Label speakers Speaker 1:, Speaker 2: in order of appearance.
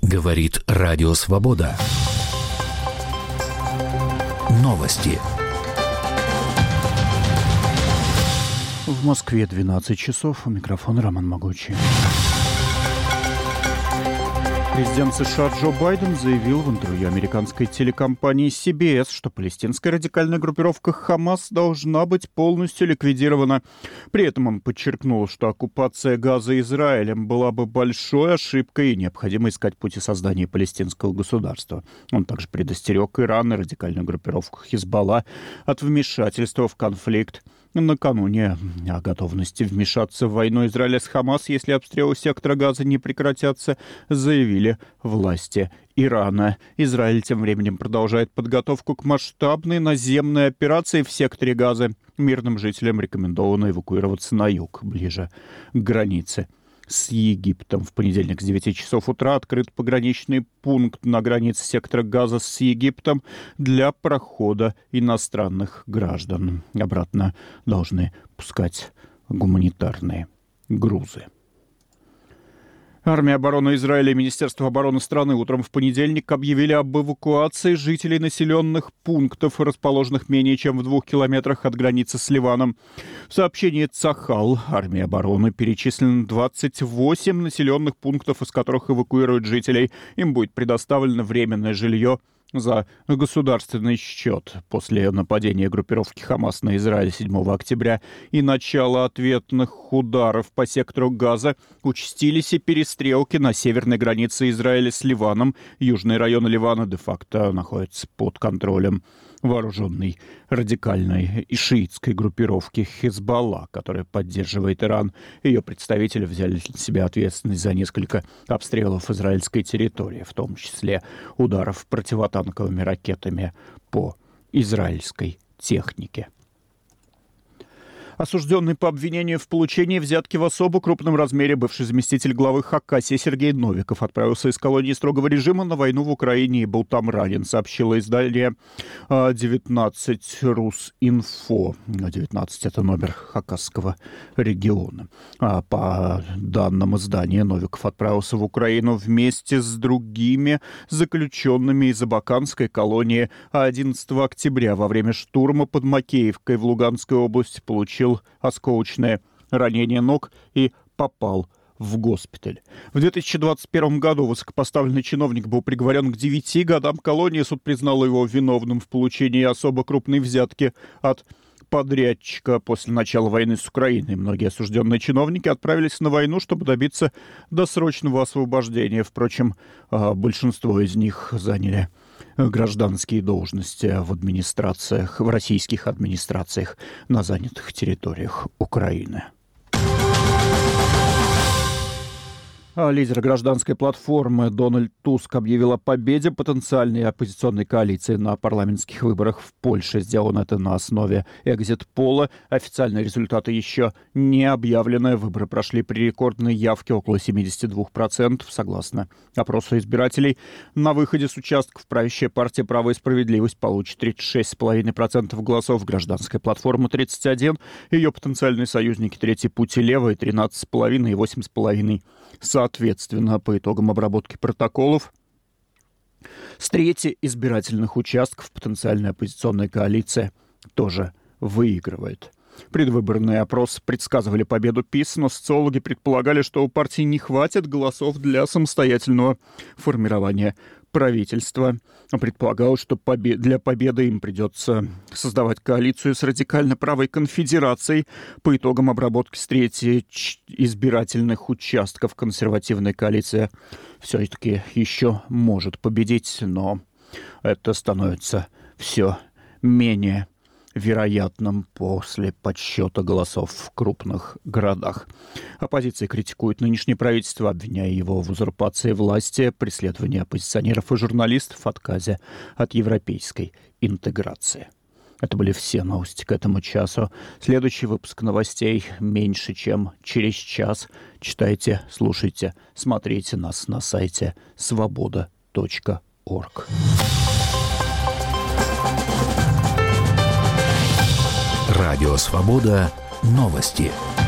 Speaker 1: Говорит Радио Свобода. Новости.
Speaker 2: В Москве 12 часов. У микрофона Роман Могучий. Президент США Джо Байден заявил в интервью американской телекомпании CBS, что палестинская радикальная группировка «Хамас» должна быть полностью ликвидирована. При этом он подчеркнул, что оккупация Газа Израилем была бы большой ошибкой и необходимо искать пути создания палестинского государства. Он также предостерег Иран и радикальную группировку «Хизбалла» от вмешательства в конфликт. Накануне о готовности вмешаться в войну Израиля с Хамас, если обстрелы сектора Газа не прекратятся, заявили власти Ирана. Израиль тем временем продолжает подготовку к масштабной наземной операции в секторе Газа. Мирным жителям рекомендовано эвакуироваться на юг, ближе к границе с Египтом. В понедельник с 9 часов утра открыт пограничный пункт на границе сектора Газа с Египтом для прохода иностранных граждан. Обратно должны пускать гуманитарные грузы. Армия обороны Израиля и Министерство обороны страны утром в понедельник объявили об эвакуации жителей населенных пунктов, расположенных менее чем в 2 километрах от границы с Ливаном. В сообщении Цахал армии обороны перечислено 28 населенных пунктов, из которых эвакуируют жителей. Им будет предоставлено временное жилье за государственный счет. После нападения группировки «Хамас» на Израиль 7 октября и начала ответных ударов по сектору Газа участились и перестрелки на северной границе Израиля с Ливаном. Южные районы Ливана де-факто находятся под контролем вооруженной радикальной и шиитской группировки «Хизбалла», которая поддерживает Иран. Ее представители взяли на себя ответственность за несколько обстрелов израильской территории, в том числе ударов противотанковыми ракетами по израильской технике. Осужденный по обвинению в получении взятки в особо крупном размере бывший заместитель главы Хакасии Сергей Новиков отправился из колонии строгого режима на войну в Украине и был там ранен, сообщило издание 19 Русинфо. 19 — это номер Хакасского региона. По данным издания, Новиков отправился в Украину вместе с другими заключенными из Абаканской колонии, а 11 октября во время штурма под Макеевкой в Луганской области получил осколочное ранение ног и попал в госпиталь. В 2021 году высокопоставленный чиновник был приговорен к 9 годам колонии. Суд признал его виновным в получении особо крупной взятки от подрядчика после начала войны с Украиной. Многие осужденные чиновники отправились на войну, чтобы добиться досрочного освобождения. Впрочем, большинство из них заняли гражданские должности в администрациях, в российских администрациях на занятых территориях Украины. Лидер гражданской платформы Дональд Туск объявил о победе потенциальной оппозиционной коалиции на парламентских выборах в Польше. Сделано это на основе экзит-пола. Официальные результаты еще не объявлены. Выборы прошли при рекордной явке около 72%. Согласно опросу избирателей, на выходе с участков правящая партия «Право и справедливость» получит 36,5% голосов, гражданская платформа — 31%, ее потенциальные союзники «Третий путь» и «Левые» — 13,5% и 8,5%. Соответственно, по итогам обработки протоколов, с трети избирательных участков потенциальная оппозиционная коалиция тоже выигрывает. Предвыборные опросы предсказывали победу ПиС, но социологи предполагали, что у партии не хватит голосов для самостоятельного формирования правительства. Предполагалось, что для победы им придется создавать коалицию с радикально правой конфедерацией. По итогам обработки с трети избирательных участков консервативная коалиция все-таки еще может победить, но это становится все менее вероятным после подсчета голосов в крупных городах. Оппозиция критикует нынешнее правительство, обвиняя его в узурпации власти, преследовании оппозиционеров и журналистов, отказе от европейской интеграции. Это были все новости к этому часу. Следующий выпуск новостей меньше, чем через час. Читайте, слушайте, смотрите нас на сайте svoboda.org.
Speaker 1: Радио Свобода. Новости.